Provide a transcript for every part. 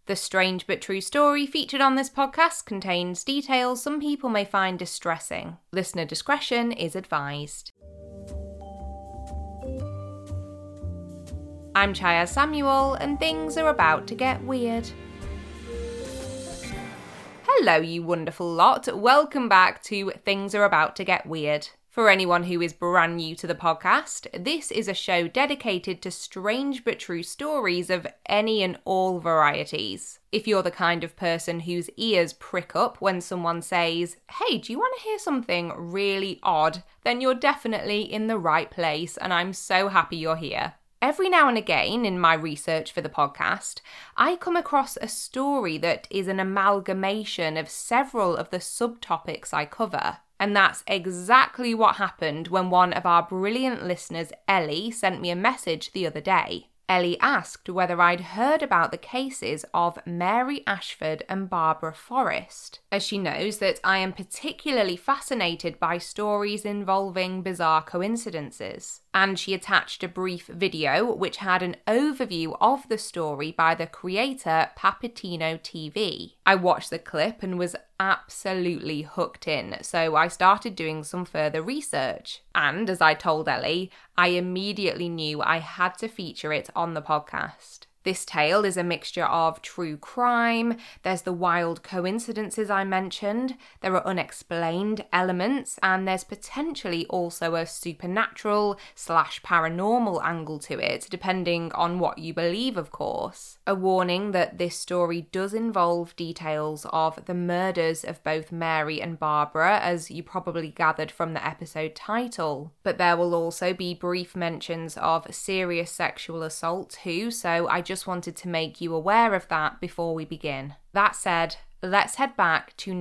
The strange but true story featured on this podcast contains details some people may find distressing. Listener discretion is advised. I'm Chaya Samuel, and things are about to get weird. Hello, you wonderful lot. Welcome back to Things Are About to Get Weird. For anyone who is brand new to the podcast, this is a show dedicated to strange but true stories of any and all varieties. If you're the kind of person whose ears prick up when someone says, "Hey, do you want to hear something really odd?" then you're definitely in the right place, and I'm so happy you're here. Every now and again in my research for the podcast, I come across a story that is an amalgamation of several of the subtopics I cover. And that's exactly what happened when one of our brilliant listeners, Ellie, sent me a message the other day. Ellie asked whether I'd heard about the cases of Mary Ashford and Barbara Forrest, as she knows that I am particularly fascinated by stories involving bizarre coincidences. And she attached a brief video which had an overview of the story by the creator Papitino TV. I watched the clip and was absolutely hooked in, so I started doing some further research. And as I told Ellie, I immediately knew I had to feature it on the podcast. This tale is a mixture of true crime, there's the wild coincidences I mentioned, there are unexplained elements, and there's potentially also a supernatural/paranormal angle to it, depending on what you believe, of course. A warning that this story does involve details of the murders of both Mary and Barbara, as you probably gathered from the episode title. But there will also be brief mentions of serious sexual assault too, so I just wanted to make you aware of that before we begin. That said, let's head back to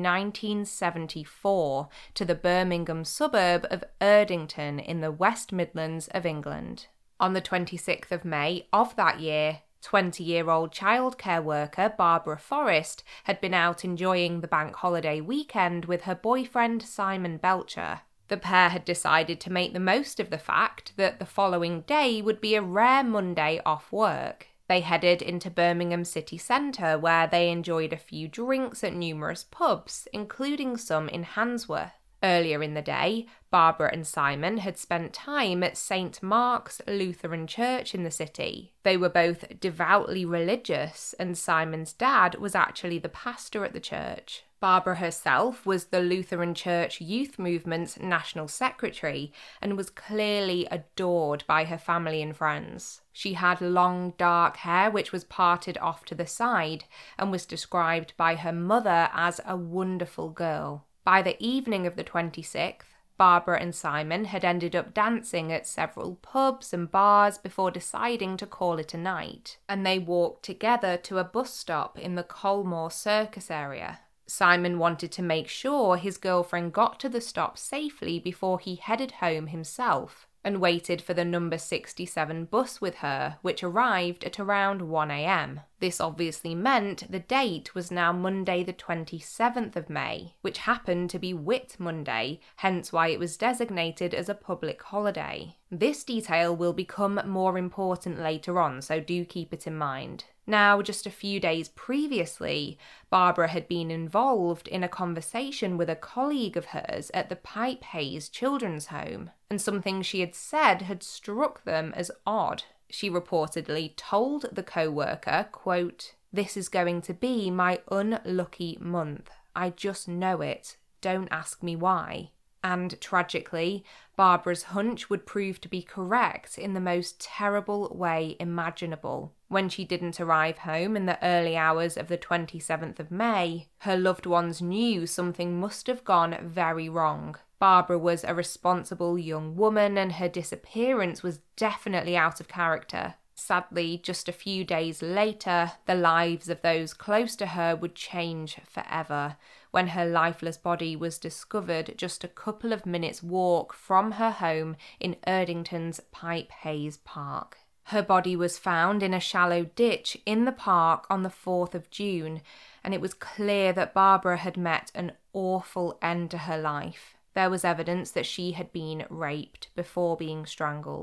1974 to the Birmingham suburb of Erdington in the West Midlands of England. On the 26th of May of that year, 20-year-old childcare worker Barbara Forrest had been out enjoying the bank holiday weekend with her boyfriend Simon Belcher. The pair had decided to make the most of the fact that the following day would be a rare Monday off work. They headed into Birmingham city centre where they enjoyed a few drinks at numerous pubs, including some in Handsworth. Earlier in the day, Barbara and Simon had spent time at St. Mark's Lutheran Church in the city. They were both devoutly religious, and Simon's dad was actually the pastor at the church. Barbara herself was the Lutheran Church Youth Movement's national secretary and was clearly adored by her family and friends. She had long dark hair which was parted off to the side and was described by her mother as a wonderful girl. By the evening of the 26th, Barbara and Simon had ended up dancing at several pubs and bars before deciding to call it a night, and they walked together to a bus stop in the Colmore Circus area. Simon wanted to make sure his girlfriend got to the stop safely before he headed home himself, and waited for the number 67 bus with her, which arrived at around 1 a.m. This obviously meant the date was now Monday the 27th of May, which happened to be Whit Monday, hence why it was designated as a public holiday. This detail will become more important later on, so do keep it in mind. Now, just a few days previously, Barbara had been involved in a conversation with a colleague of hers at the Pipe Hayes Children's Home, and something she had said had struck them as odd. She reportedly told the co-worker, quote, "This is going to be my unlucky month. I just know it. Don't ask me why." And tragically, Barbara's hunch would prove to be correct in the most terrible way imaginable. When she didn't arrive home in the early hours of the 27th of May, her loved ones knew something must have gone very wrong. Barbara was a responsible young woman and her disappearance was definitely out of character. Sadly, just a few days later, the lives of those close to her would change forever when her lifeless body was discovered just a couple of minutes' walk from her home in Erdington's Pipe Hayes Park. Her body was found in a shallow ditch in the park on the 4th of June, and it was clear that Barbara had met an awful end to her life. There was evidence that she had been raped before being strangled.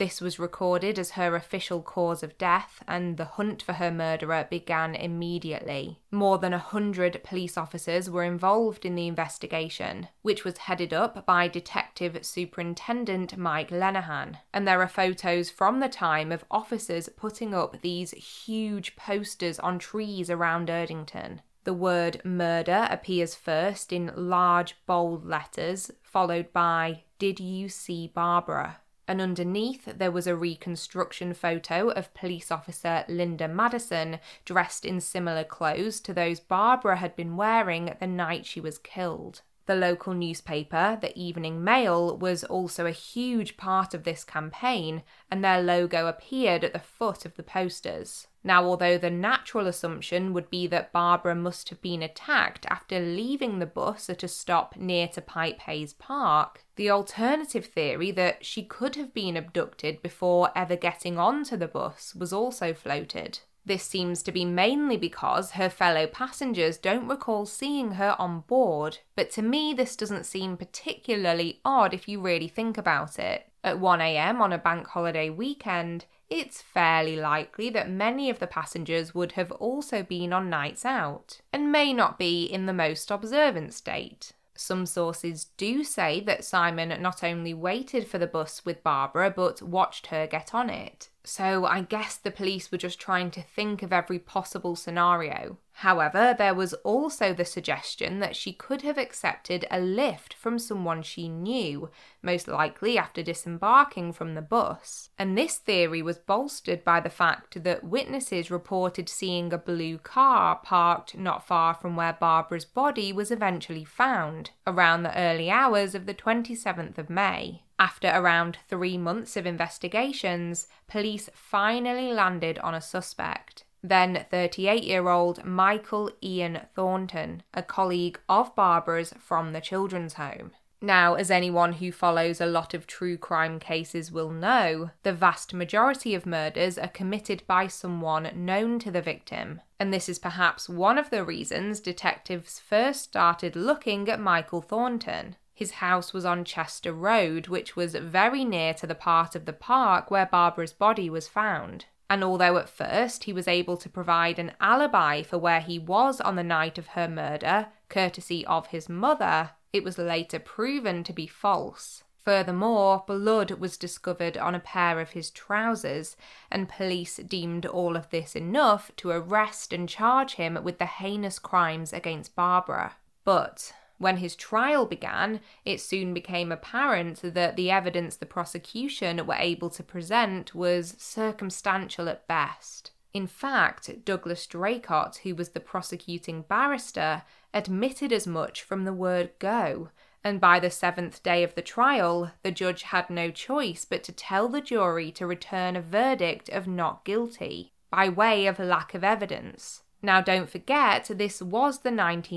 This was recorded as her official cause of death, and the hunt for her murderer began immediately. More than 100 police officers were involved in the investigation, which was headed up by Detective Superintendent Mike Lenahan. And there are photos from the time of officers putting up these huge posters on trees around Erdington. The word murder appears first in large, bold letters, followed by, "Did you see Barbara?" And underneath there was a reconstruction photo of police officer Linda Madison dressed in similar clothes to those Barbara had been wearing the night she was killed. The local newspaper, the Evening Mail, was also a huge part of this campaign, and their logo appeared at the foot of the posters. Now, although the natural assumption would be that Barbara must have been attacked after leaving the bus at a stop near to Pipe Hayes Park, the alternative theory that she could have been abducted before ever getting onto the bus was also floated. This seems to be mainly because her fellow passengers don't recall seeing her on board, but to me this doesn't seem particularly odd if you really think about it. At 1 a.m. on a bank holiday weekend, it's fairly likely that many of the passengers would have also been on nights out, and may not be in the most observant state. Some sources do say that Simon not only waited for the bus with Barbara, but watched her get on it. So I guess the police were just trying to think of every possible scenario. However, there was also the suggestion that she could have accepted a lift from someone she knew, most likely after disembarking from the bus. And this theory was bolstered by the fact that witnesses reported seeing a blue car parked not far from where Barbara's body was eventually found, around the early hours of the 27th of May. After around 3 months of investigations, police finally landed on a suspect. Then 38-year-old Michael Ian Thornton, a colleague of Barbara's from the children's home. Now, as anyone who follows a lot of true crime cases will know, the vast majority of murders are committed by someone known to the victim. And this is perhaps one of the reasons detectives first started looking at Michael Thornton. His house was on Chester Road, which was very near to the part of the park where Barbara's body was found. And although at first he was able to provide an alibi for where he was on the night of her murder, courtesy of his mother, it was later proven to be false. Furthermore, blood was discovered on a pair of his trousers, and police deemed all of this enough to arrest and charge him with the heinous crimes against Barbara. But when his trial began, it soon became apparent that the evidence the prosecution were able to present was circumstantial at best. In fact, Douglas Draycott, who was the prosecuting barrister, admitted as much from the word go, and by the 7th day of the trial, the judge had no choice but to tell the jury to return a verdict of not guilty, by way of lack of evidence. Now don't forget, this was the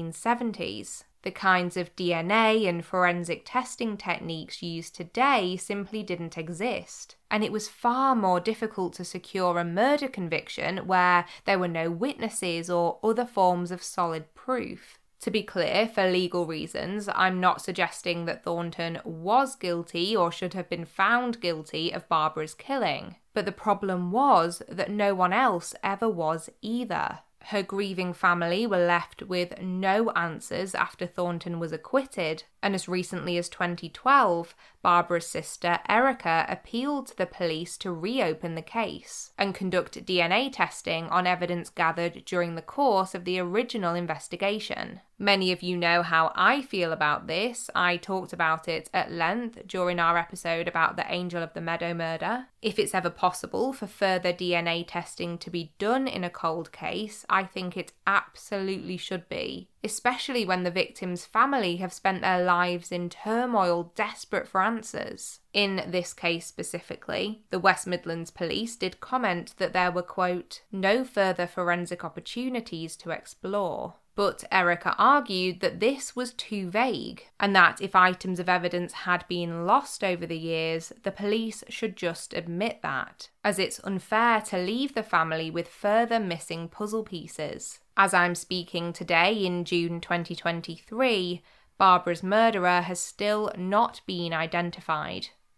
1970s. The kinds of DNA and forensic testing techniques used today simply didn't exist, and it was far more difficult to secure a murder conviction where there were no witnesses or other forms of solid proof. To be clear, for legal reasons, I'm not suggesting that Thornton was guilty or should have been found guilty of Barbara's killing, but the problem was that no one else ever was either. Her grieving family were left with no answers after Thornton was acquitted, and as recently as 2012, Barbara's sister Erica appealed to the police to reopen the case and conduct DNA testing on evidence gathered during the course of the original investigation. Many of you know how I feel about this. I talked about it at length during our episode about the Angel of the Meadow murder. If it's ever possible for further DNA testing to be done in a cold case, I think it absolutely should be, especially when the victim's family have spent their lives in turmoil, desperate for answers. In this case specifically, the West Midlands Police did comment that there were, quote, no further forensic opportunities to explore. But Erica argued that this was too vague, and that if items of evidence had been lost over the years, the police should just admit that, as it's unfair to leave the family with further missing puzzle pieces. As I'm speaking today in June 2023, Barbara's murderer has still not been identified.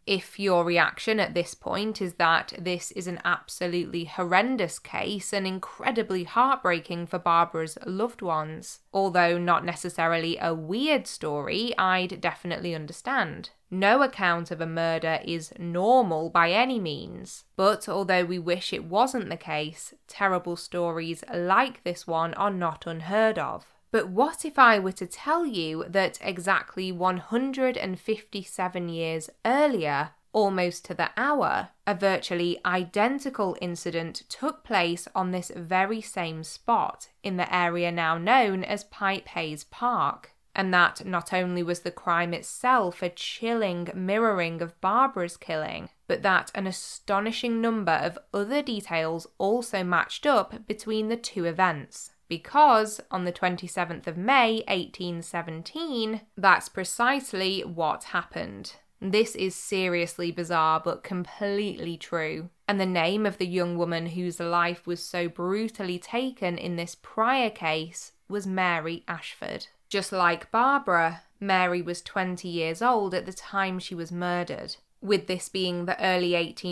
If your reaction at this point is that this is an absolutely horrendous case and incredibly heartbreaking for Barbara's loved ones, although not necessarily a weird story, I'd definitely understand. No account of a murder is normal by any means, but although we wish it wasn't the case, terrible stories like this one are not unheard of. But what if I were to tell you that exactly 157 years earlier, almost to the hour, a virtually identical incident took place on this very same spot in the area now known as Pipe Hayes Park? And that not only was the crime itself a chilling mirroring of Barbara's killing, but that an astonishing number of other details also matched up between the two events. Because on the 27th of May 1817, that's precisely what happened. This is seriously bizarre but completely true. And the name of the young woman whose life was so brutally taken in this prior case was Mary Ashford. Just like Barbara, Mary was 20 years old at the time she was murdered. With this being the early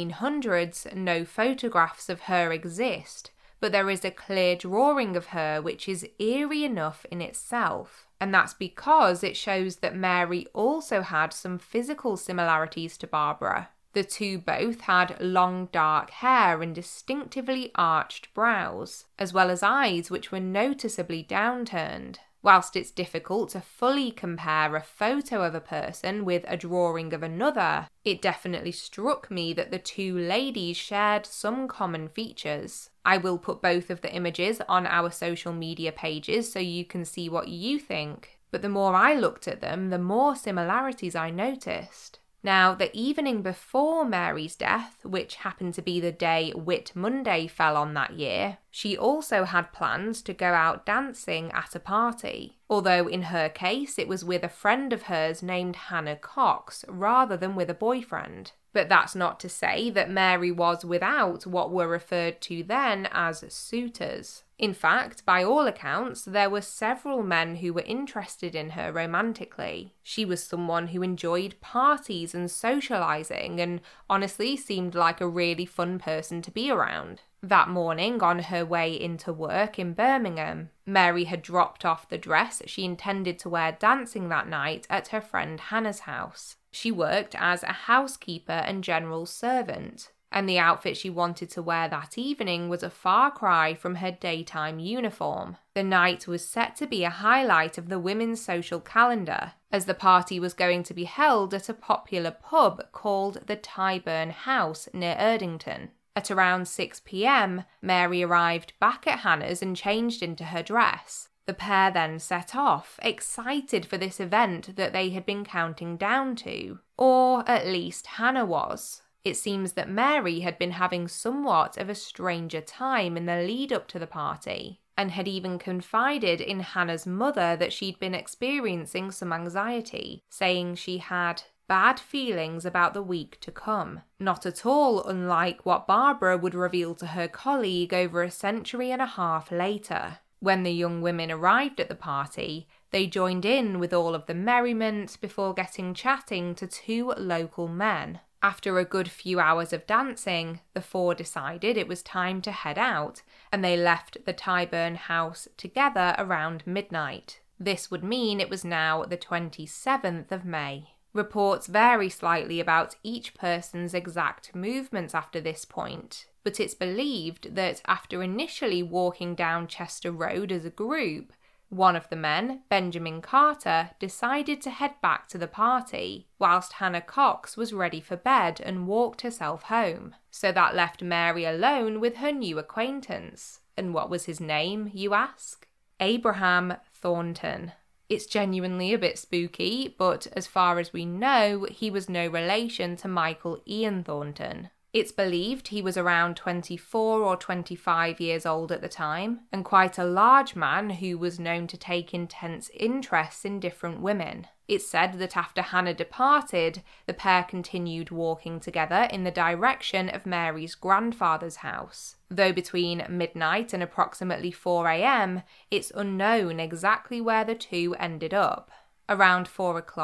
1800s, no photographs of her exist, but there is a clear drawing of her which is eerie enough in itself. And that's because it shows that Mary also had some physical similarities to Barbara. The two both had long dark hair and distinctively arched brows, as well as eyes which were noticeably downturned. Whilst it's difficult to fully compare a photo of a person with a drawing of another, it definitely struck me that the two ladies shared some common features. I will put both of the images on our social media pages so you can see what you think, but the more I looked at them, the more similarities I noticed. Now, the evening before Mary's death, which happened to be the day Whit Monday fell on that year, she also had plans to go out dancing at a party, although in her case it was with a friend of hers named Hannah Cox rather than with a boyfriend. But that's not to say that Mary was without what were referred to then as suitors. In fact, by all accounts, there were several men who were interested in her romantically. She was someone who enjoyed parties and socialising and honestly seemed like a really fun person to be around. That morning, on her way into work in Birmingham, Mary had dropped off the dress she intended to wear dancing that night at her friend Hannah's house. She worked as a housekeeper and general servant, and the outfit she wanted to wear that evening was a far cry from her daytime uniform. The night was set to be a highlight of the women's social calendar, as the party was going to be held at a popular pub called the Tyburn House near Erdington. At around 6 p.m, Mary arrived back at Hannah's and changed into her dress. The pair then set off, excited for this event that they had been counting down to. Or at least Hannah was. It seems that Mary had been having somewhat of a stranger time in the lead up to the party, and had even confided in Hannah's mother that she'd been experiencing some anxiety, saying she had bad feelings about the week to come. Not at all unlike what Barbara would reveal to her colleague over a century and a half later. When the young women arrived at the party, they joined in with all of the merriment before getting chatting to two local men. After a good few hours of dancing, the four decided it was time to head out, and they left the Tyburn house together around midnight. This would mean it was now the 27th of May. Reports vary slightly about each person's exact movements after this point, but it's believed that after initially walking down Chester Road as a group, one of the men, Benjamin Carter, decided to head back to the party, whilst Hannah Cox was ready for bed and walked herself home. So that left Mary alone with her new acquaintance. And what was his name, you ask? Abraham Thornton. It's genuinely a bit spooky, but as far as we know, he was no relation to Michael Ian Thornton. It's believed he was around 24 or 25 years old at the time, and quite a large man who was known to take intense interest in different women. It's said that after Hannah departed, the pair continued walking together in the direction of Mary's grandfather's house. Though between midnight and approximately 4 a.m, it's unknown exactly where the two ended up. Around 4 o'clock,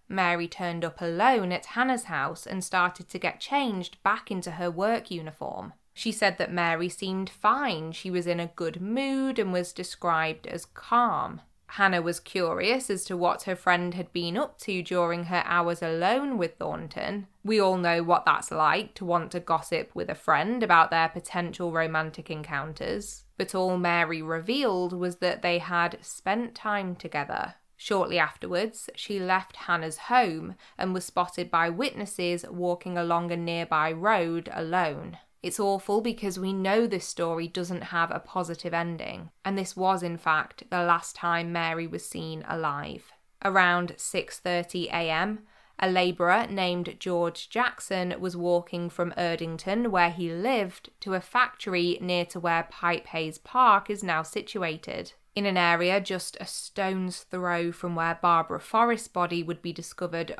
Mary turned up alone at Hannah's house and started to get changed back into her work uniform. She said that Mary seemed fine, she was in a good mood and was described as calm. Hannah was curious as to what her friend had been up to during her hours alone with Thornton. We all know what that's like, to want to gossip with a friend about their potential romantic encounters. But all Mary revealed was that they had spent time together. Shortly afterwards, she left Hannah's home and was spotted by witnesses walking along a nearby road alone. It's awful because we know this story doesn't have a positive ending, and this was in fact the last time Mary was seen alive. Around 6:30 a.m, a labourer named George Jackson was walking from Erdington, where he lived, to a factory near to where Pipe Hayes Park is now situated. In an area just a stone's throw from where Barbara Forrest's body would be discovered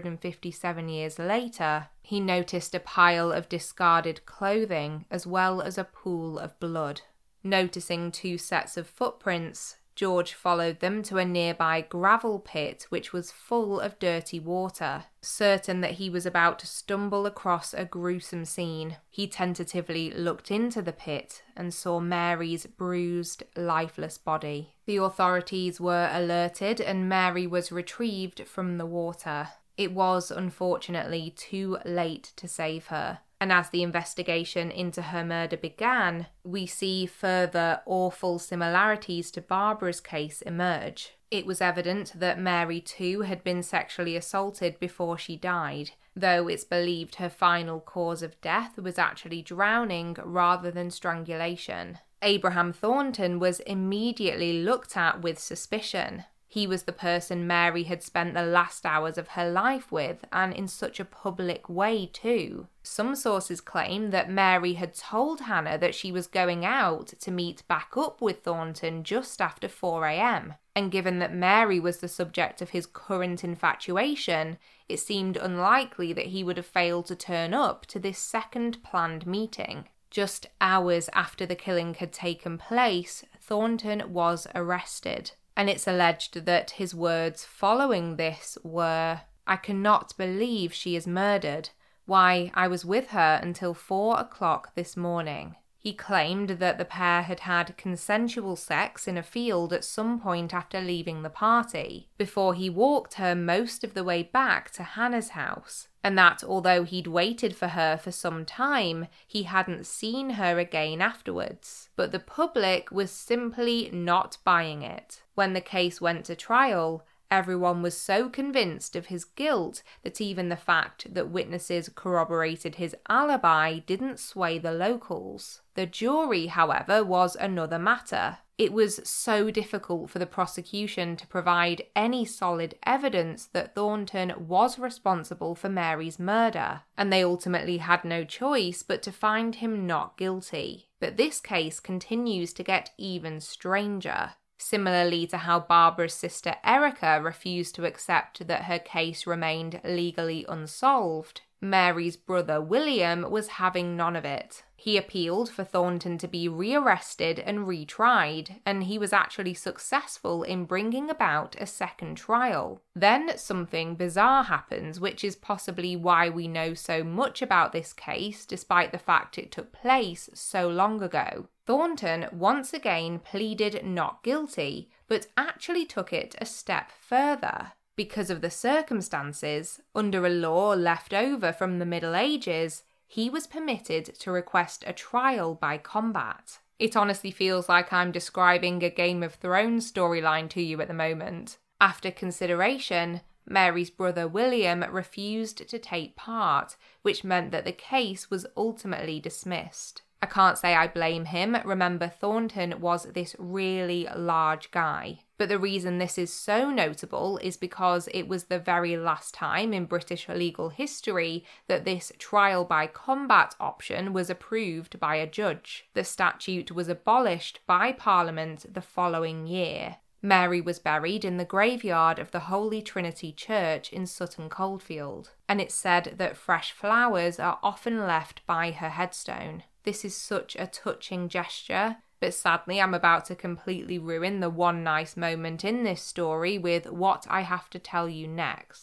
157 years later, he noticed a pile of discarded clothing as well as a pool of blood. Noticing 2 sets of footprints, George followed them to a nearby gravel pit which was full of dirty water. Certain that he was about to stumble across a gruesome scene, he tentatively looked into the pit and saw Mary's bruised, lifeless body. The authorities were alerted and Mary was retrieved from the water. It was unfortunately too late to save her. And as the investigation into her murder began, we see further awful similarities to Barbara's case emerge. It was evident that Mary too had been sexually assaulted before she died, though it's believed her final cause of death was actually drowning rather than strangulation. Abraham Thornton was immediately looked at with suspicion. He was the person Mary had spent the last hours of her life with, and in such a public way too. Some sources claim that Mary had told Hannah that she was going out to meet back up with Thornton just after 4 a.m. And given that Mary was the subject of his current infatuation, it seemed unlikely that he would have failed to turn up to this second planned meeting. Just hours after the killing had taken place, Thornton was arrested. And it's alleged that his words following this were, "I cannot believe she is murdered. Why, I was with her until 4 o'clock this morning." He claimed that the pair had had consensual sex in a field at some point after leaving the party, before he walked her most of the way back to Hannah's house, and that although he'd waited for her for some time, he hadn't seen her again afterwards. But the public was simply not buying it. When the case went to trial, everyone was so convinced of his guilt that even the fact that witnesses corroborated his alibi didn't sway the locals. The jury, however, was another matter. It was so difficult for the prosecution to provide any solid evidence that Thornton was responsible for Mary's murder, and they ultimately had no choice but to find him not guilty. But this case continues to get even stranger. Similarly to how Barbara's sister Erica refused to accept that her case remained legally unsolved, Mary's brother William was having none of it. He appealed for Thornton to be rearrested and retried, and he was actually successful in bringing about a second trial. Then something bizarre happens, which is possibly why we know so much about this case despite the fact it took place so long ago. Thornton once again pleaded not guilty, but actually took it a step further. Because of the circumstances, under a law left over from the Middle Ages, he was permitted to request a trial by combat. It honestly feels like I'm describing a Game of Thrones storyline to you at the moment. After consideration, Mary's brother William refused to take part, which meant that the case was ultimately dismissed. I can't say I blame him. Remember, Thornton was this really large guy. But the reason this is so notable is because it was the very last time in British legal history that this trial by combat option was approved by a judge. The statute was abolished by Parliament the following year. Mary was buried in the graveyard of the Holy Trinity Church in Sutton Coldfield, and it's said that fresh flowers are often left by her headstone. This is such a touching gesture, but sadly I'm about to completely ruin the one nice moment in this story with what I have to tell you next.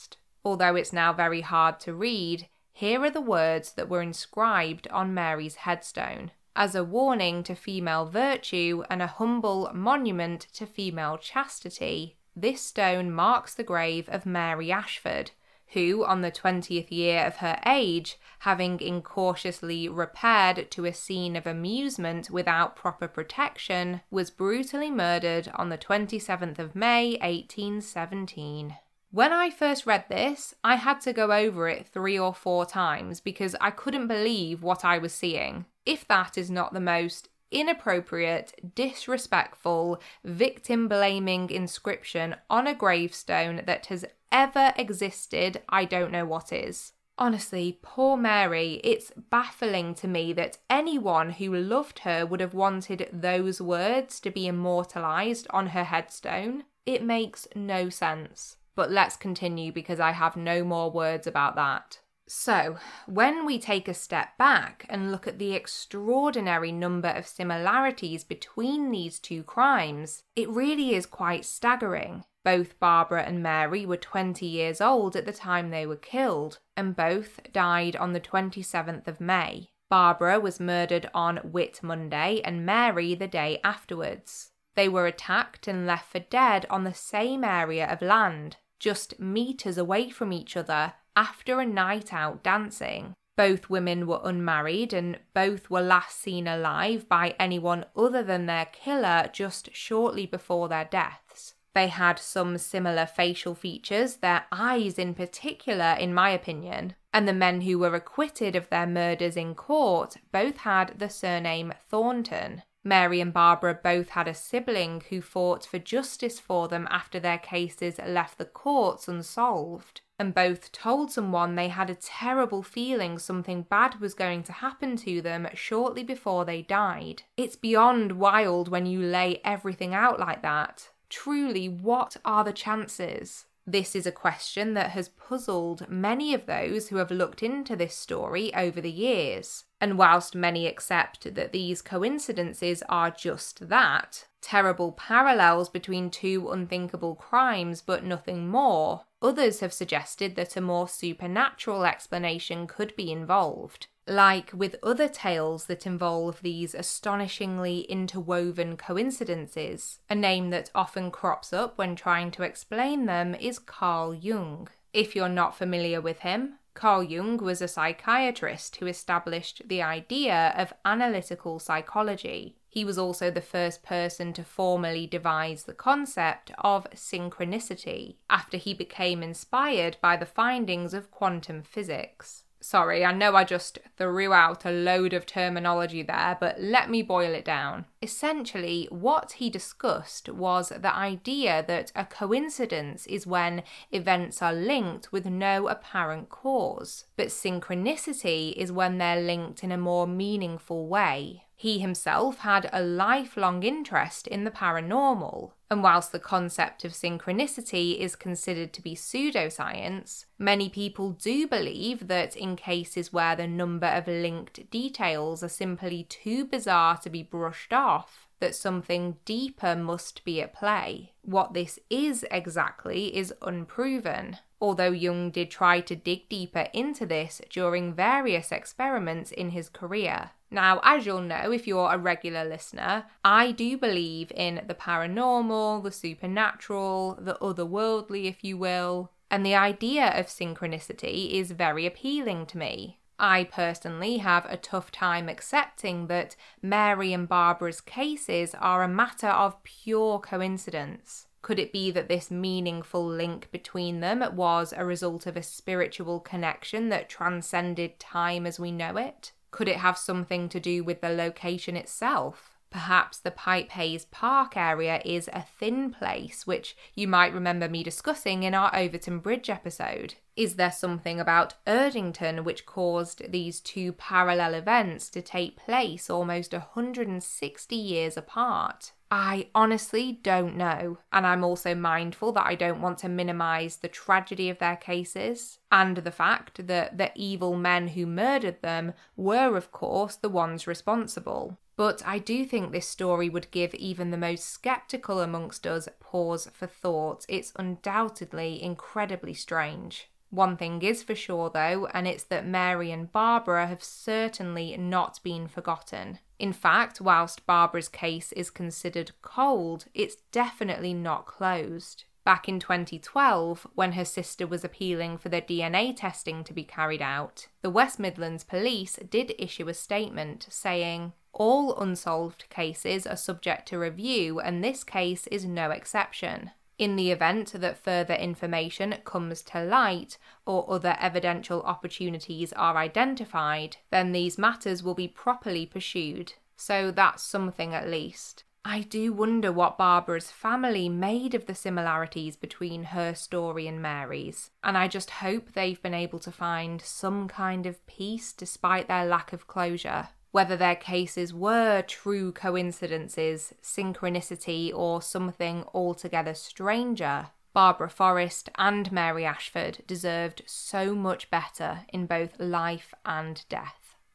Although it's now very hard to read, here are the words that were inscribed on Mary's headstone, as a warning to female virtue and a humble monument to female chastity. This stone marks the grave of Mary Ashford, who, on the 20th year of her age, having incautiously repaired to a scene of amusement without proper protection, was brutally murdered on the 27th of May, 1817. When I first read this, I had to go over it 3 or 4 times because I couldn't believe what I was seeing. If that is not the most inappropriate, disrespectful, victim-blaming inscription on a gravestone that has ever existed, I don't know what is. Honestly, poor Mary, it's baffling to me that anyone who loved her would have wanted those words to be immortalised on her headstone. It makes no sense. But let's continue because I have no more words about that. So, when we take a step back and look at the extraordinary number of similarities between these 2 crimes, it really is quite staggering. Both Barbara and Mary were 20 years old at the time they were killed, and both died on the 27th of May. Barbara was murdered on Whit Monday and Mary the day afterwards. They were attacked and left for dead on the same area of land, just meters away from each other, after a night out dancing. Both women were unmarried and both were last seen alive by anyone other than their killer just shortly before their deaths. They had some similar facial features, their eyes in particular, in my opinion, and the men who were acquitted of their murders in court both had the surname Thornton. Mary and Barbara both had a sibling who fought for justice for them after their cases left the courts unsolved, and both told someone they had a terrible feeling something bad was going to happen to them shortly before they died. It's beyond wild when you lay everything out like that. Truly, what are the chances? This is a question that has puzzled many of those who have looked into this story over the years. And whilst many accept that these coincidences are just that, terrible parallels between 2 unthinkable crimes but nothing more, others have suggested that a more supernatural explanation could be involved. Like with other tales that involve these astonishingly interwoven coincidences, a name that often crops up when trying to explain them is Carl Jung. If you're not familiar with him, Carl Jung was a psychiatrist who established the idea of analytical psychology. He was also the first person to formally devise the concept of synchronicity, after he became inspired by the findings of quantum physics. Sorry, I know I just threw out a load of terminology there, but let me boil it down. Essentially, what he discussed was the idea that a coincidence is when events are linked with no apparent cause, but synchronicity is when they're linked in a more meaningful way. He himself had a lifelong interest in the paranormal, and whilst the concept of synchronicity is considered to be pseudoscience, many people do believe that in cases where the number of linked details are simply too bizarre to be brushed off, that something deeper must be at play. What this is exactly is unproven, although Jung did try to dig deeper into this during various experiments in his career. Now, as you'll know if you're a regular listener, I do believe in the paranormal, the supernatural, the otherworldly, if you will, and the idea of synchronicity is very appealing to me. I personally have a tough time accepting that Mary and Barbara's cases are a matter of pure coincidence. Could it be that this meaningful link between them was a result of a spiritual connection that transcended time as we know it? Could it have something to do with the location itself? Perhaps the Pipe Hayes Park area is a thin place, which you might remember me discussing in our Overton Bridge episode. Is there something about Erdington which caused these 2 parallel events to take place almost 160 years apart? I honestly don't know, and I'm also mindful that I don't want to minimise the tragedy of their cases, and the fact that the evil men who murdered them were, of course, the ones responsible. But I do think this story would give even the most sceptical amongst us pause for thought. It's undoubtedly incredibly strange. One thing is for sure though, and it's that Mary and Barbara have certainly not been forgotten. In fact, whilst Barbara's case is considered cold, it's definitely not closed. Back in 2012, when her sister was appealing for the DNA testing to be carried out, the West Midlands Police did issue a statement saying, "All unsolved cases are subject to review and this case is no exception. In the event that further information comes to light or other evidential opportunities are identified, then these matters will be properly pursued." So that's something at least. I do wonder what Barbara's family made of the similarities between her story and Mary's, and I just hope they've been able to find some kind of peace despite their lack of closure. Whether their cases were true coincidences, synchronicity, or something altogether stranger, Barbara Forrest and Mary Ashford deserved so much better in both life and death.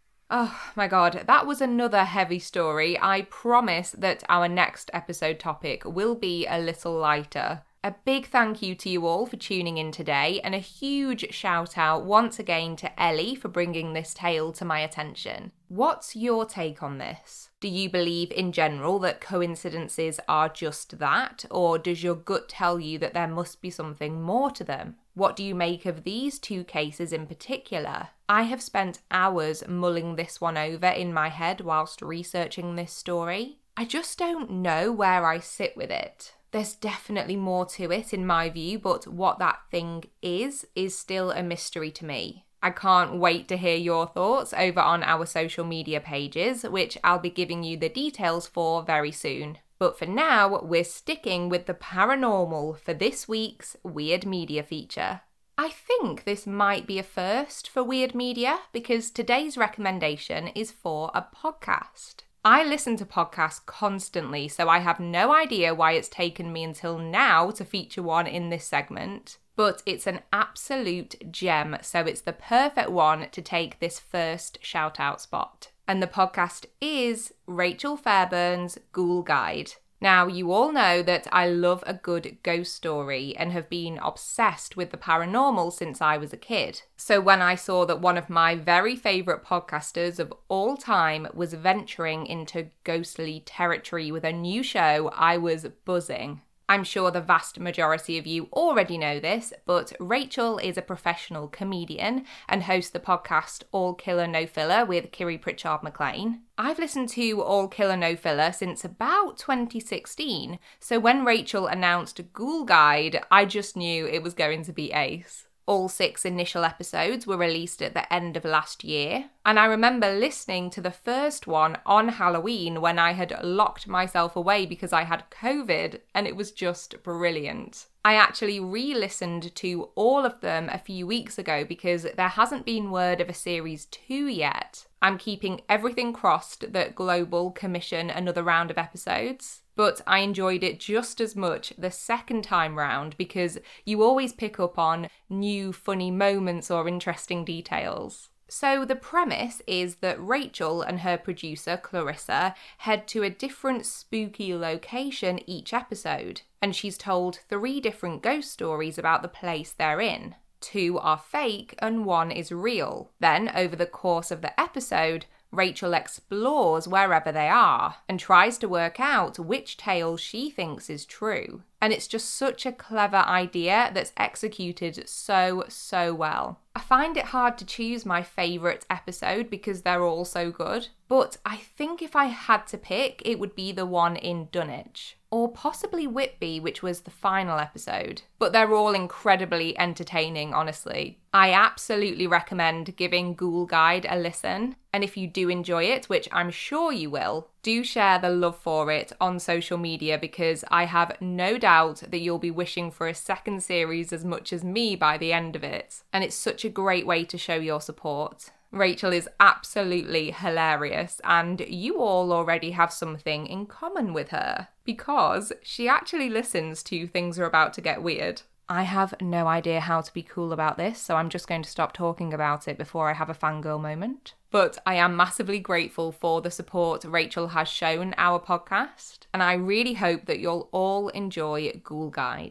Oh my god, that was another heavy story. I promise that our next episode topic will be a little lighter. A big thank you to you all for tuning in today, and a huge shout out once again to Ellie for bringing this tale to my attention. What's your take on this? Do you believe in general that coincidences are just that, or does your gut tell you that there must be something more to them? What do you make of these two cases in particular? I have spent hours mulling this one over in my head whilst researching this story. I just don't know where I sit with it. There's definitely more to it in my view, but what that thing is still a mystery to me. I can't wait to hear your thoughts over on our social media pages, which I'll be giving you the details for very soon. But for now, we're sticking with the paranormal for this week's Weird Media feature. I think this might be a first for Weird Media because today's recommendation is for a podcast. I listen to podcasts constantly, so I have no idea why it's taken me until now to feature one in this segment. But it's an absolute gem, so it's the perfect one to take this first shout-out spot. And the podcast is Rachel Fairbairn's Ghoul Guide. Now, you all know that I love a good ghost story and have been obsessed with the paranormal since I was a kid. So when I saw that one of my very favourite podcasters of all time was venturing into ghostly territory with a new show, I was buzzing. I'm sure the vast majority of you already know this, but Rachel is a professional comedian and hosts the podcast All Killer No Filler with Kiri Pritchard McLean. I've listened to All Killer No Filler since about 2016, so when Rachel announced Ghoul Guide, I just knew it was going to be ace. All 6 initial episodes were released at the end of last year, and I remember listening to the first one on Halloween when I had locked myself away because I had COVID, and it was just brilliant. I actually re-listened to all of them a few weeks ago because there hasn't been word of a series 2 yet. I'm keeping everything crossed that Global commission another round of episodes. But I enjoyed it just as much the second time round because you always pick up on new funny moments or interesting details. So the premise is that Rachel and her producer Clarissa head to a different spooky location each episode, and she's told 3 different ghost stories about the place they're in. 2 are fake and 1 is real. Then, over the course of the episode, Rachel explores wherever they are and tries to work out which tale she thinks is true. And it's just such a clever idea that's executed so well. I find it hard to choose my favourite episode because they're all so good, but I think if I had to pick, it would be the one in Dunwich. Or possibly Whitby, which was the final episode. But they're all incredibly entertaining, honestly. I absolutely recommend giving Ghoul Guide a listen. And if you do enjoy it, which I'm sure you will, do share the love for it on social media because I have no doubt that you'll be wishing for a second series as much as me by the end of it. And it's such a great way to show your support. Rachel is absolutely hilarious, and you all already have something in common with her, because she actually listens to Things Are About to Get Weird. I have no idea how to be cool about this, so I'm just going to stop talking about it before I have a fangirl moment. But I am massively grateful for the support Rachel has shown our podcast, and I really hope that you'll all enjoy Ghoul Guide.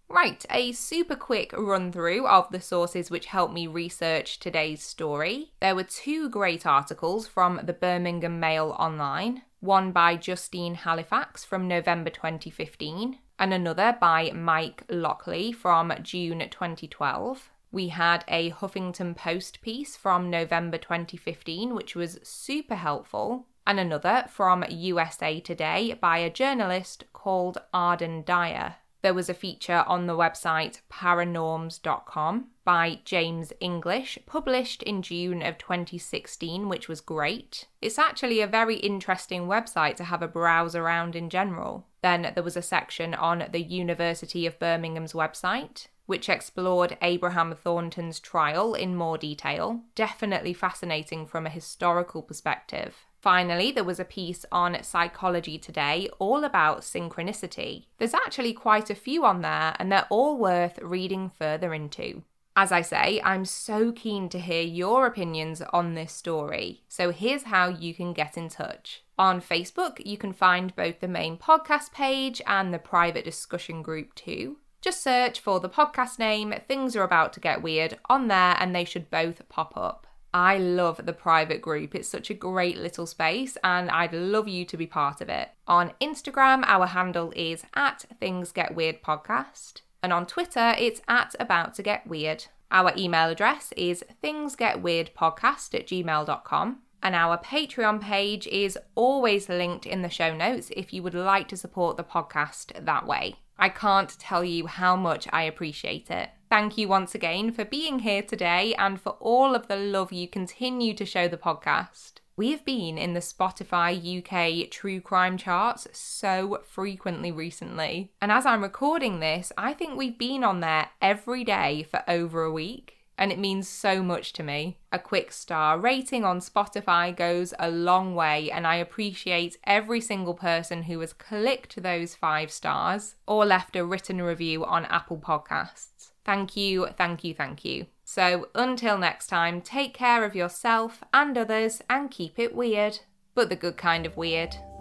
Right, a super quick run through of the sources which helped me research today's story. There were 2 great articles from the Birmingham Mail Online, one by Justine Halifax from November 2015, and another by Mike Lockley from June 2012. We had a Huffington Post piece from November 2015, which was super helpful, and another from USA Today by a journalist called Arden Dyer. There was a feature on the website paranorms.com by James English, published in June of 2016, which was great. It's actually a very interesting website to have a browse around in general. Then there was a section on the University of Birmingham's website, which explored Abraham Thornton's trial in more detail. Definitely fascinating from a historical perspective. Finally, there was a piece on Psychology Today all about synchronicity. There's actually quite a few on there, and they're all worth reading further into. As I say, I'm so keen to hear your opinions on this story, so here's how you can get in touch. On Facebook, you can find both the main podcast page and the private discussion group too. Just search for the podcast name, Things Are About to Get Weird, on there, and they should both pop up. I love the private group. It's such a great little space and I'd love you to be part of it. On Instagram, our handle is @ThingsGetWeirdPodcast. And on Twitter, it's @AboutToGetWeird. Our email address is thingsgetweirdpodcast@gmail.com. And our Patreon page is always linked in the show notes if you would like to support the podcast that way. I can't tell you how much I appreciate it. Thank you once again for being here today and for all of the love you continue to show the podcast. We have been in the Spotify UK true crime charts so frequently recently. And as I'm recording this, I think we've been on there every day for over a week. And it means so much to me. A quick star rating on Spotify goes a long way, and I appreciate every single person who has clicked those 5 stars or left a written review on Apple Podcasts. Thank you, thank you, thank you. So until next time, take care of yourself and others and keep it weird, but the good kind of weird.